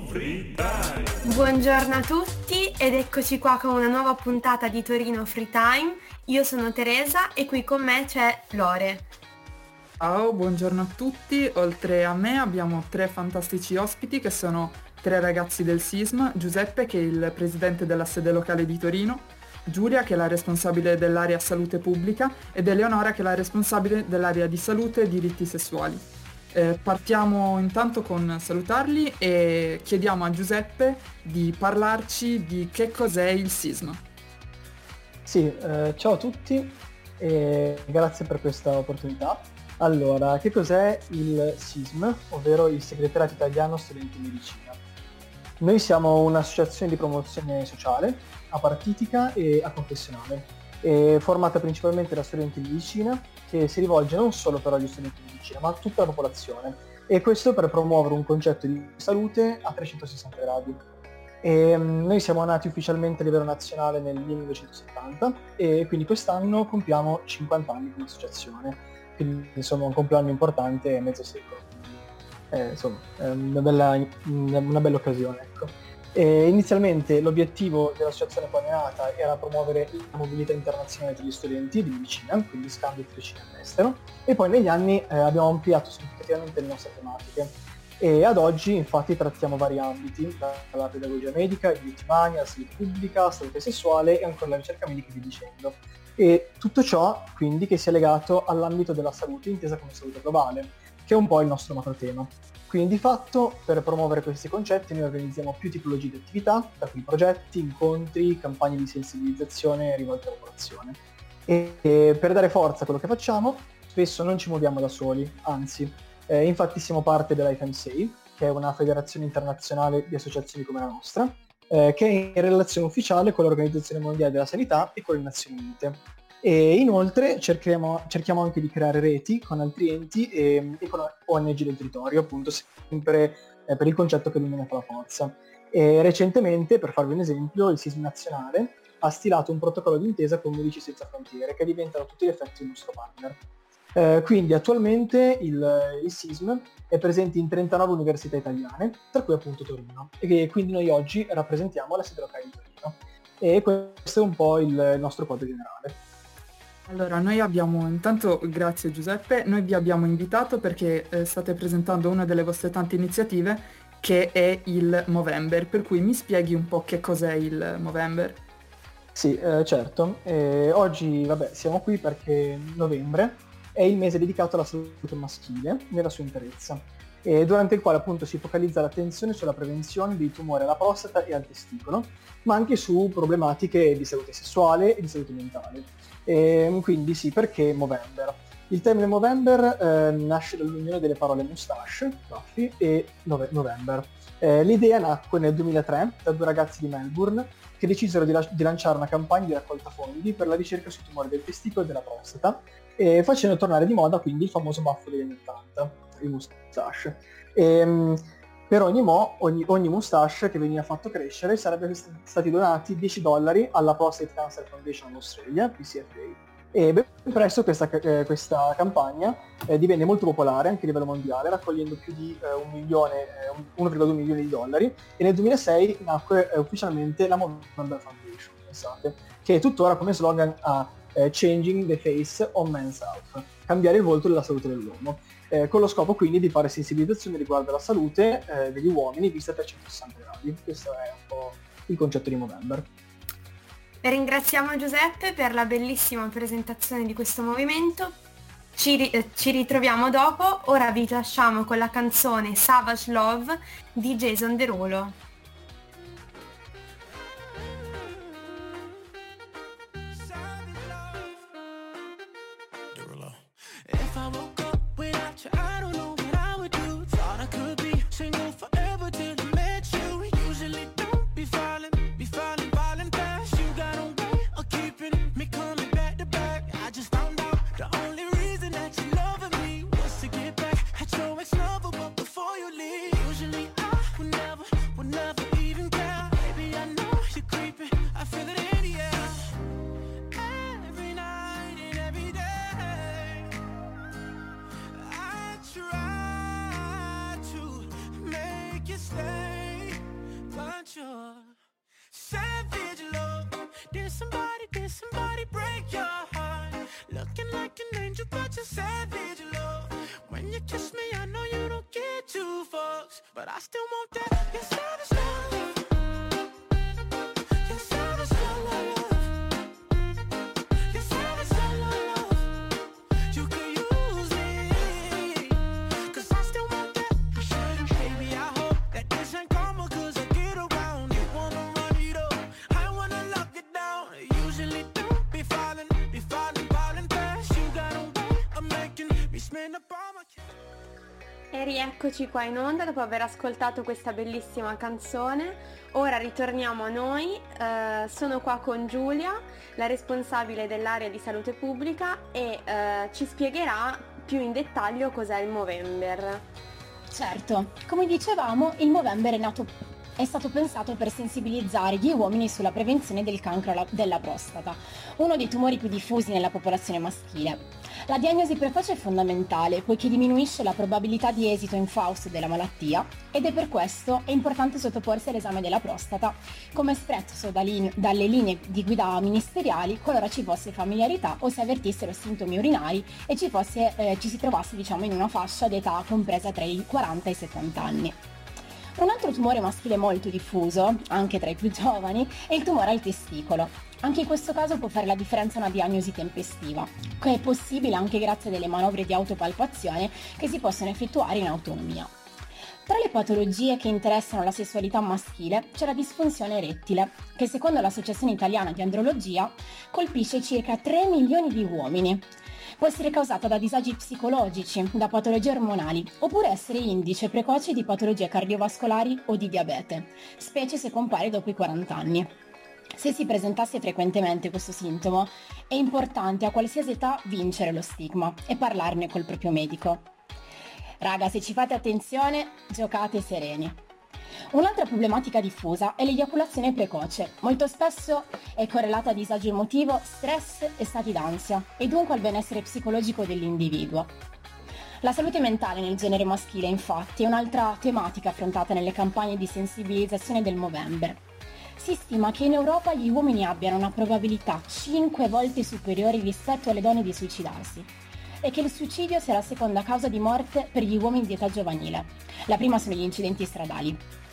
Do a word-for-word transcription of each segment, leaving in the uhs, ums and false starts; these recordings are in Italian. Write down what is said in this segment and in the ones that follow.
Free Time. Buongiorno a tutti ed eccoci qua con una nuova puntata di Torino Free Time. Io sono Teresa e qui con me c'è Lore. Ciao, buongiorno a tutti. Oltre a me abbiamo tre fantastici ospiti che sono tre ragazzi del S I S M, Giuseppe che è il presidente della sede locale di Torino, Giulia che è la responsabile dell'area salute pubblica ed Eleonora che è la responsabile dell'area di salute e diritti sessuali. Eh, partiamo intanto con salutarli e chiediamo a Giuseppe di parlarci di che cos'è il S I S M. Sì, eh, ciao a tutti e grazie per questa opportunità. Allora, che cos'è il S I S M, ovvero il Segretariato Italiano Studenti di Medicina? Noi siamo un'associazione di promozione sociale, apartitica e aconfessionale, e formata principalmente da studenti di medicina, che si rivolge non solo però agli studenti di medicina, ma a tutta la popolazione, e questo per promuovere un concetto di salute a trecentosessanta gradi. E, um, noi siamo nati ufficialmente a livello nazionale nel millenovecentosettanta e quindi quest'anno compiamo cinquanta anni come associazione. Quindi insomma un compleanno importante e mezzo secolo, quindi eh, insomma è una bella, una bella occasione, ecco. E inizialmente l'obiettivo dell'associazione quando è nata era promuovere la mobilità internazionale degli studenti di medicina, quindi scambi di medicina all'estero, e poi negli anni eh, abbiamo ampliato significativamente le nostre tematiche e ad oggi infatti trattiamo vari ambiti, dalla pedagogia medica, i diritti umani, la salute pubblica, la salute sessuale e ancora la ricerca medica e via dicendo. E tutto ciò quindi che sia legato all'ambito della salute intesa come salute globale, che è un po' il nostro macro tema. Quindi di fatto per promuovere questi concetti noi organizziamo più tipologie di attività, da cui progetti, incontri, campagne di sensibilizzazione rivolte alla popolazione. E, e per dare forza a quello che facciamo spesso non ci muoviamo da soli, anzi, eh, infatti siamo parte dell'I F M S A, che è una federazione internazionale di associazioni come la nostra, Eh, che è in relazione ufficiale con l'Organizzazione Mondiale della Sanità e con le Nazioni Unite. E inoltre cerchiamo, cerchiamo anche di creare reti con altri enti e, e con O N G del territorio, appunto sempre eh, per il concetto che l'unione fa la forza. E recentemente, per farvi un esempio, il S I S M nazionale ha stilato un protocollo d'intesa con Medici Senza Frontiere, che diventano a tutti gli effetti il nostro partner. Eh, quindi attualmente il, il S I S M è presente in trentanove università italiane, tra cui appunto Torino, e che quindi noi oggi rappresentiamo la sede locale di Torino. E questo è un po' il nostro quadro generale. Allora, noi abbiamo, intanto grazie Giuseppe, noi vi abbiamo invitato perché eh, state presentando una delle vostre tante iniziative che è il Movember, per cui mi spieghi un po' che cos'è il Movember? Sì, eh, certo. Eh, oggi, vabbè, siamo qui perché novembre è il mese dedicato alla salute maschile nella sua interezza, e durante il quale appunto si focalizza l'attenzione sulla prevenzione dei tumori alla prostata e al testicolo, ma anche su problematiche di salute sessuale e di salute mentale. E quindi sì, perché Movember? Il termine Movember eh, nasce dall'unione delle parole moustache, baffi, e nove- November. Eh, l'idea nacque nel duemilatré da due ragazzi di Melbourne che decisero di, la- di lanciare una campagna di raccolta fondi per la ricerca sui tumori del testicolo e della prostata, e facendo tornare di moda quindi il famoso baffo degli anni ottanta, il moustache. E, mh, per ogni mo, ogni, ogni moustache che veniva fatto crescere sarebbe stati donati dieci dollari alla Prostate Cancer Foundation Australia, P C F A. E ben presto questa, eh, questa campagna eh, divenne molto popolare anche a livello mondiale, raccogliendo più di eh, un milione, eh, uno virgola due milioni di dollari, e nel duemilasei nacque eh, ufficialmente la Movember Foundation, pensate, che tuttora come slogan ha eh, Changing the Face on Men's Health, cambiare il volto della salute dell'uomo, eh, con lo scopo quindi di fare sensibilizzazione riguardo alla salute eh, degli uomini vista a trecentosessanta gradi. Questo è un po' il concetto di Movember. Ringraziamo Giuseppe per la bellissima presentazione di questo movimento. Ci, ri- eh, ci ritroviamo dopo, ora vi lasciamo con la canzone Savage Love di Jason Derulo. Try to make you stay. Did somebody, did somebody break your heart? Looking like an angel, but you're savage, love. When you kiss me, I know you don't get two fucks, but I still want that. You're savage, love. You're savage, love, love. You're savage, love, love, love. You can use me, cause I still want that. Baby, I hope that this ain't karma, cause I get around. You wanna run it up, I wanna lock it down. Usually don't be falling, be falling, falling fast. You got a way of making me spend up all my cash. E rieccoci qua in onda dopo aver ascoltato questa bellissima canzone. Ora ritorniamo a noi, eh, sono qua con Giulia, la responsabile dell'area di salute pubblica, e eh, ci spiegherà più in dettaglio cos'è il Movember. Certo, come dicevamo, il Movember è nato è stato pensato per sensibilizzare gli uomini sulla prevenzione del cancro alla- della prostata, uno dei tumori più diffusi nella popolazione maschile. La diagnosi precoce è fondamentale poiché diminuisce la probabilità di esito infausto della malattia, ed è per questo è importante sottoporsi all'esame della prostata, come espresso da lin- dalle linee di guida ministeriali, qualora ci fosse familiarità o si avvertissero sintomi urinari e ci, fosse, eh, ci si trovasse diciamo, in una fascia d'età compresa tra i quaranta e i settanta anni. Un altro tumore maschile molto diffuso, anche tra i più giovani, è il tumore al testicolo. Anche in questo caso può fare la differenza una diagnosi tempestiva, che è possibile anche grazie a delle manovre di autopalpazione che si possono effettuare in autonomia. Tra le patologie che interessano la sessualità maschile c'è la disfunzione erettile, che secondo l'Associazione Italiana di Andrologia colpisce circa tre milioni di uomini. Può essere causata da disagi psicologici, da patologie ormonali, oppure essere indice precoce di patologie cardiovascolari o di diabete, specie se compare dopo i quaranta anni. Se si presentasse frequentemente questo sintomo, è importante a qualsiasi età vincere lo stigma e parlarne col proprio medico. Raga, se ci fate attenzione, giocate sereni. Un'altra problematica diffusa è l'eiaculazione precoce. Molto spesso è correlata a disagio emotivo, stress e stati d'ansia, e dunque al benessere psicologico dell'individuo. La salute mentale nel genere maschile, infatti, è un'altra tematica affrontata nelle campagne di sensibilizzazione del Movember. Si stima che in Europa gli uomini abbiano una probabilità cinque volte superiore rispetto alle donne di suicidarsi, e che il suicidio sia la seconda causa di morte per gli uomini di età giovanile. La prima sono gli incidenti stradali.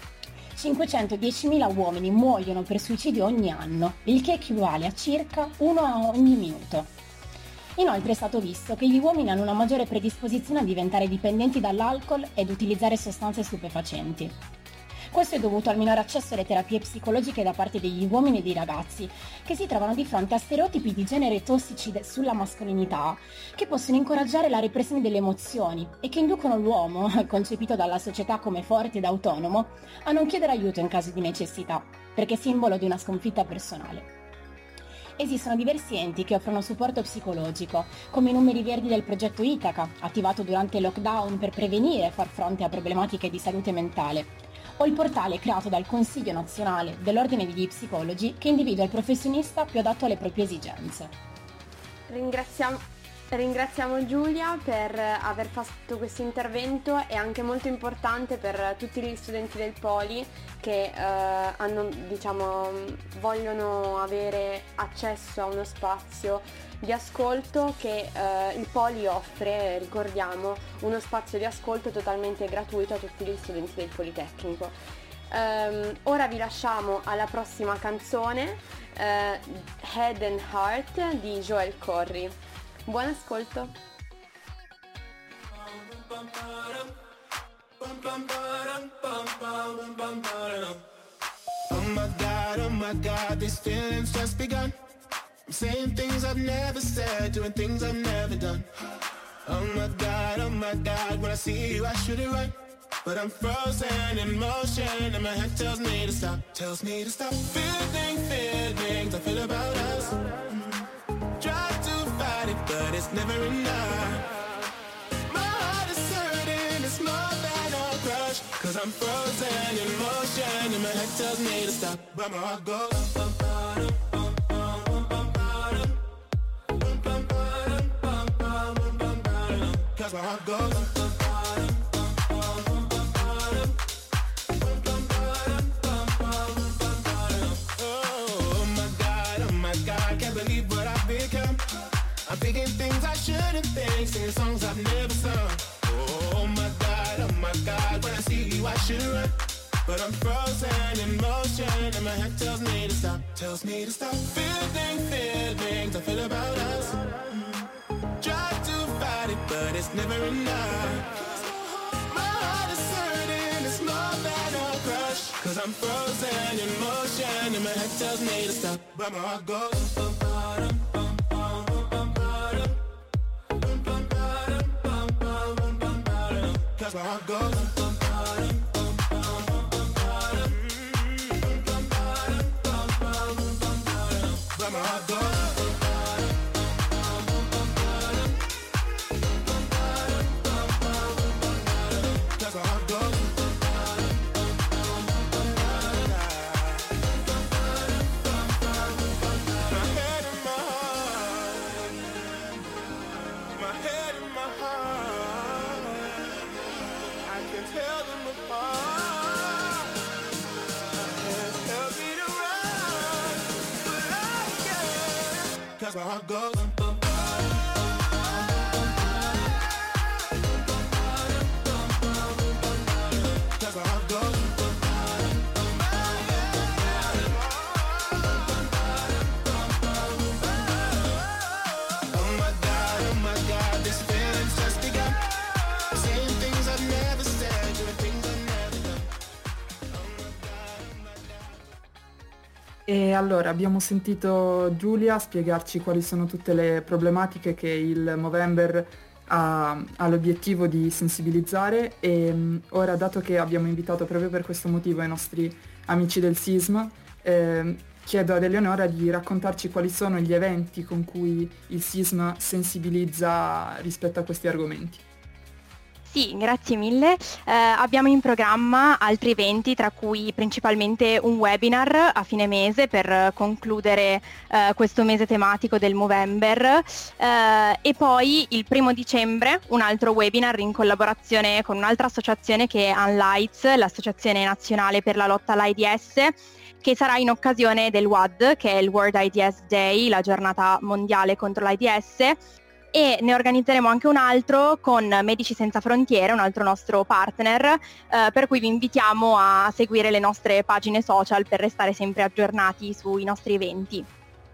cinquecentodiecimila uomini muoiono per suicidio ogni anno, il che equivale a circa uno a ogni minuto. Inoltre è stato visto che gli uomini hanno una maggiore predisposizione a diventare dipendenti dall'alcol ed utilizzare sostanze stupefacenti. Questo è dovuto al minore accesso alle terapie psicologiche da parte degli uomini e dei ragazzi, che si trovano di fronte a stereotipi di genere tossici de- sulla mascolinità, che possono incoraggiare la repressione delle emozioni e che inducono l'uomo, concepito dalla società come forte ed autonomo, a non chiedere aiuto in caso di necessità, perché è simbolo di una sconfitta personale. Esistono diversi enti che offrono supporto psicologico, come i numeri verdi del progetto Itaca, attivato durante il lockdown per prevenire e far fronte a problematiche di salute mentale, o il portale creato dal Consiglio Nazionale dell'Ordine degli Psicologi, che individua il professionista più adatto alle proprie esigenze. Ringraziamo, ringraziamo Giulia per aver fatto questo intervento, è anche molto importante per tutti gli studenti del Poli che eh, hanno, diciamo, vogliono avere accesso a uno spazio di ascolto che eh, il Poli offre, ricordiamo, uno spazio di ascolto totalmente gratuito a tutti gli studenti del Politecnico. Um, ora vi lasciamo alla prossima canzone, uh, Head and Heart di Joel Corry. Buon ascolto! Oh my God, oh my God, these feelings just begun. I'm saying things I've never said, doing things I've never done. Oh my God, oh my God, when I see you I should it right, but I'm frozen in motion and my head tells me to stop, tells me to stop. Feeling, feelings I feel about us. Mm. Try to fight it, but it's never enough. My heart is hurting, it's more than a crush, cause I'm frozen in motion and my head tells me to stop, but my heart goes bum, bum, bum, bum, bum, bum, bum, bum, bum, bum, bum, cause my heart goes bum, oh my God, oh I'm thinking things I shouldn't think, singing songs I've never sung. Oh my God, oh my God, when I see you I should run. But I'm frozen in motion and my head tells me to stop, tells me to stop. Feeling, feelings I feel about us. Try to fight it, but it's never enough. My heart is hurting, it's more than a crush. Cause I'm frozen in motion and my head tells me to stop, but my heart goes bum, bottom, bum, bum, bum, bottom. Bum, bum, bottom, bum, bum, bum, bum, bottom. Cause my heart goes bum, bottom. My heart goes that's my heart goes my head and my heart my head and my heart I can tell them apart. Help me to run, but I can't. Cause my heart goes bum, bum, cause my heart goes oh my God, oh my God, this feeling's just begun. Saying things I've never said, doing things I've never done. Oh my God, oh my God. E allora abbiamo sentito Giulia spiegarci quali sono tutte le problematiche che il Movember ha, ha l'obiettivo di sensibilizzare e mh, ora, dato che abbiamo invitato proprio per questo motivo i nostri amici del S I S M, ehm, chiedo ad Eleonora di raccontarci quali sono gli eventi con cui il S I S M sensibilizza rispetto a questi argomenti. Sì, grazie mille. Eh, abbiamo in programma altri eventi, tra cui principalmente un webinar a fine mese per concludere eh, questo mese tematico del Movember eh, e poi il primo dicembre un altro webinar in collaborazione con un'altra associazione che è Unlights, l'Associazione Nazionale per la Lotta all'AIDS, che sarà in occasione del W A D, che è il World AIDS Day, la giornata mondiale contro l'AIDS, e ne organizzeremo anche un altro con Medici Senza Frontiere, un altro nostro partner, eh, per cui vi invitiamo a seguire le nostre pagine social per restare sempre aggiornati sui nostri eventi.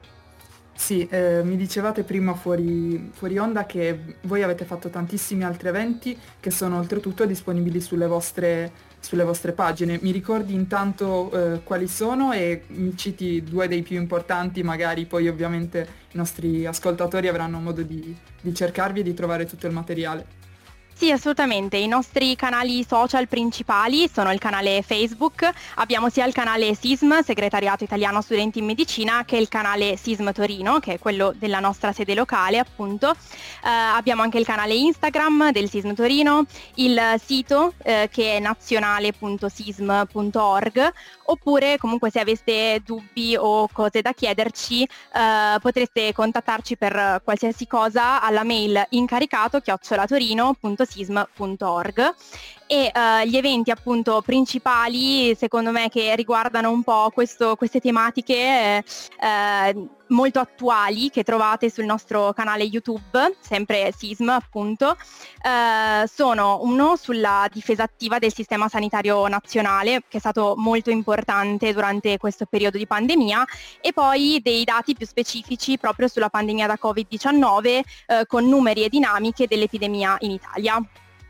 Sì, eh, mi dicevate prima fuori, fuori onda che voi avete fatto tantissimi altri eventi che sono oltretutto disponibili sulle vostre, sulle vostre pagine. Mi ricordi intanto eh, quali sono e mi citi due dei più importanti, magari poi ovviamente i nostri ascoltatori avranno modo di, di cercarvi e di trovare tutto il materiale. Sì, assolutamente. I nostri canali social principali sono il canale Facebook, abbiamo sia il canale S I S M, Segretariato Italiano Studenti in Medicina, che il canale S I S M Torino, che è quello della nostra sede locale, appunto. Eh, abbiamo anche il canale Instagram del S I S M Torino, il sito eh, che è nazionale punto sism punto org, oppure comunque se aveste dubbi o cose da chiederci eh, potreste contattarci per qualsiasi cosa alla mail incaricato chiocciola torino punto sism punto org. E uh, gli eventi appunto principali, secondo me, che riguardano un po' questo, queste tematiche eh, eh, molto attuali che trovate sul nostro canale YouTube, sempre S I S M appunto, eh, sono uno sulla difesa attiva del sistema sanitario nazionale, che è stato molto importante durante questo periodo di pandemia, e poi dei dati più specifici proprio sulla pandemia da covid diciannove eh, con numeri e dinamiche dell'epidemia in Italia.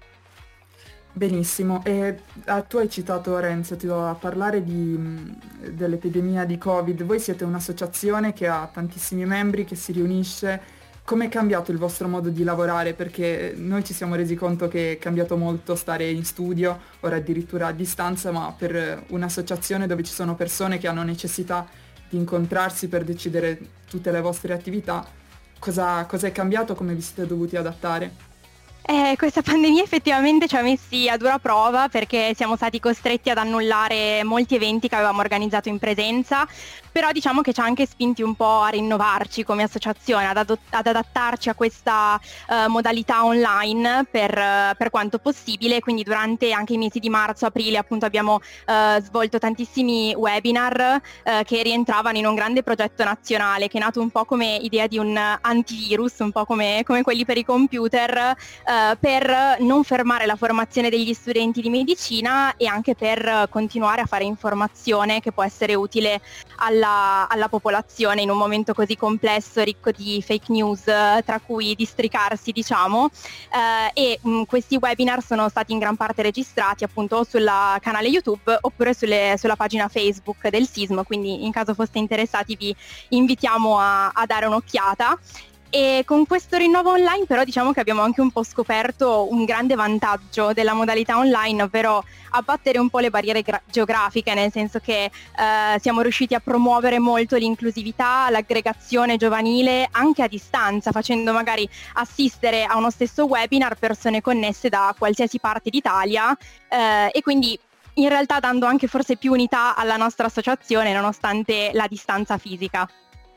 Benissimo, e ah, tu hai citato Renzo, ti do a parlare di, mh, dell'epidemia di Covid. Voi siete un'associazione che ha tantissimi membri, che si riunisce. Come è cambiato il vostro modo di lavorare? Perché noi ci siamo resi conto che è cambiato molto stare in studio, ora addirittura a distanza, ma per un'associazione dove ci sono persone che hanno necessità di incontrarsi per decidere tutte le vostre attività, cosa, cosa è cambiato, come vi siete dovuti adattare? Eh, questa pandemia effettivamente ci ha messi a dura prova perché siamo stati costretti ad annullare molti eventi che avevamo organizzato in presenza, però diciamo che ci ha anche spinti un po' a rinnovarci come associazione, ad, adott- ad adattarci a questa uh, modalità online per, uh, per quanto possibile. Quindi durante anche i mesi di marzo, aprile appunto abbiamo uh, svolto tantissimi webinar uh, che rientravano in un grande progetto nazionale che è nato un po' come idea di un antivirus, un po' come, come quelli per i computer, uh, per non fermare la formazione degli studenti di medicina e anche per continuare a fare informazione che può essere utile alla, alla popolazione in un momento così complesso, ricco di fake news tra cui districarsi, diciamo, eh, e mh, questi webinar sono stati in gran parte registrati appunto sul canale YouTube oppure sulle, sulla pagina Facebook del SISM, quindi in caso foste interessati vi invitiamo a, a dare un'occhiata. E con questo rinnovo online però diciamo che abbiamo anche un po' scoperto un grande vantaggio della modalità online, ovvero abbattere un po' le barriere gra- geografiche, nel senso che eh, siamo riusciti a promuovere molto l'inclusività, l'aggregazione giovanile anche a distanza, facendo magari assistere a uno stesso webinar persone connesse da qualsiasi parte d'Italia eh, e quindi in realtà dando anche forse più unità alla nostra associazione nonostante la distanza fisica.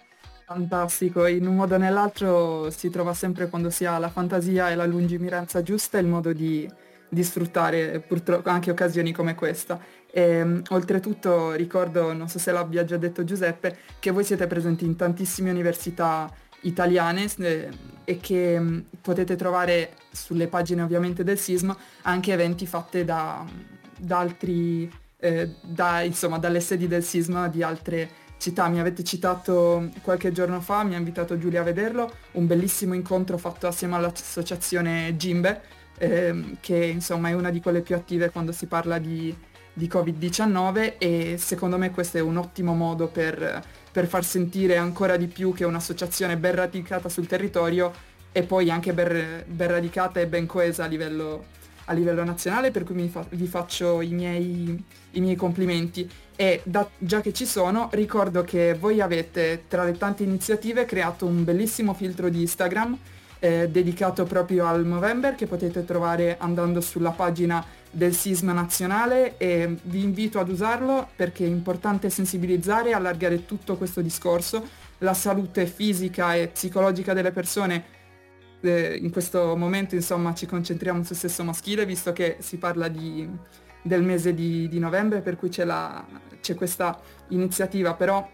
Fantastico, in un modo o nell'altro si trova sempre, quando si ha la fantasia e la lungimiranza giusta, il modo di, di sfruttare purtroppo anche occasioni come questa. E, oltretutto ricordo, non so se l'abbia già detto Giuseppe, che voi siete presenti in tantissime università italiane eh, e che mh, potete trovare sulle pagine ovviamente del SISM anche eventi fatti da, da altri, eh, da, insomma, dalle sedi del SISM di altre città. Mi avete citato qualche giorno fa, mi ha invitato Giulia a vederlo, un bellissimo incontro fatto assieme all'associazione Gimbe, ehm, che insomma è una di quelle più attive quando si parla di, di covid diciannove, e secondo me questo è un ottimo modo per, per far sentire ancora di più che è un'associazione ben radicata sul territorio e poi anche ben, ben radicata e ben coesa a livello, a livello nazionale, per cui mi fa, vi faccio i miei, i miei complimenti. E da, già che ci sono, ricordo che voi avete, tra le tante iniziative, creato un bellissimo filtro di Instagram eh, dedicato proprio al Movember, che potete trovare andando sulla pagina del SISM nazionale, e vi invito ad usarlo perché è importante sensibilizzare e allargare tutto questo discorso. La salute fisica e psicologica delle persone, eh, in questo momento insomma ci concentriamo sul sesso maschile, visto che si parla di... del mese di, di novembre, per cui c'è, la, c'è questa iniziativa, però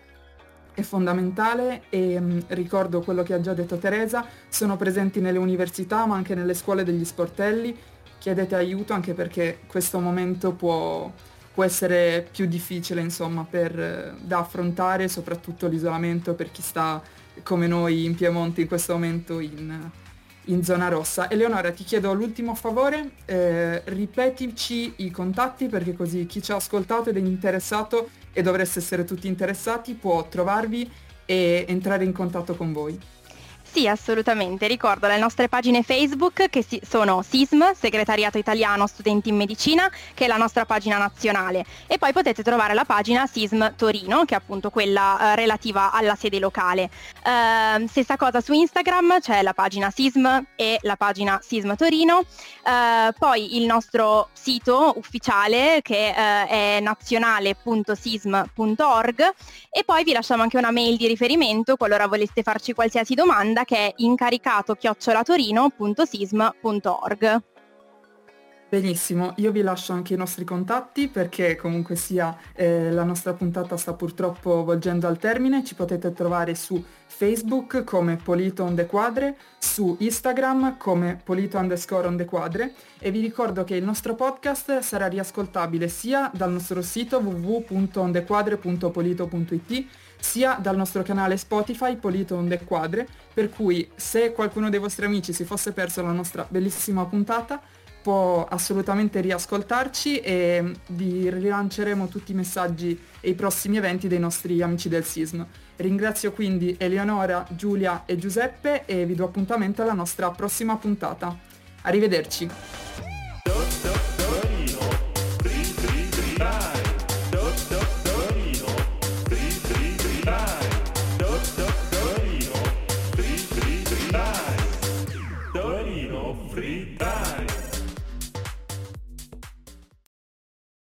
è fondamentale. E mh, ricordo quello che ha già detto Teresa, sono presenti nelle università ma anche nelle scuole degli sportelli, chiedete aiuto anche perché questo momento può, può essere più difficile insomma per, da affrontare, soprattutto l'isolamento per chi sta come noi in Piemonte in questo momento in in zona rossa. Eleonora, ti chiedo l'ultimo favore, eh, ripetici i contatti perché così chi ci ha ascoltato ed è interessato, e dovreste essere tutti interessati, può trovarvi e entrare in contatto con voi. Sì, assolutamente. Ricordo le nostre pagine Facebook che si- sono SISM, Segretariato Italiano Studenti in Medicina, che è la nostra pagina nazionale, e poi potete trovare la pagina SISM Torino, che è appunto quella eh, relativa alla sede locale. Eh, stessa cosa su Instagram, c'è la pagina SISM e la pagina SISM Torino, eh, poi il nostro sito ufficiale che eh, è nazionale punto sism punto org, e poi vi lasciamo anche una mail di riferimento qualora voleste farci qualsiasi domanda, che è incaricato chiocciola torino punto sism punto org. Benissimo, io vi lascio anche i nostri contatti perché comunque sia eh, la nostra puntata sta purtroppo volgendo al termine. Ci potete trovare su Facebook come Polito on the Quadre, su Instagram come Polito underscore on the Quadre, e vi ricordo che il nostro podcast sarà riascoltabile sia dal nostro sito w w w punto on the quadre punto polito punto i t sia dal nostro canale Spotify Polito on the Quadre, per cui se qualcuno dei vostri amici si fosse perso la nostra bellissima puntata può assolutamente riascoltarci, e vi rilanceremo tutti i messaggi e i prossimi eventi dei nostri amici del SISM. Ringrazio quindi Eleonora, Giulia e Giuseppe e vi do appuntamento alla nostra prossima puntata. Arrivederci!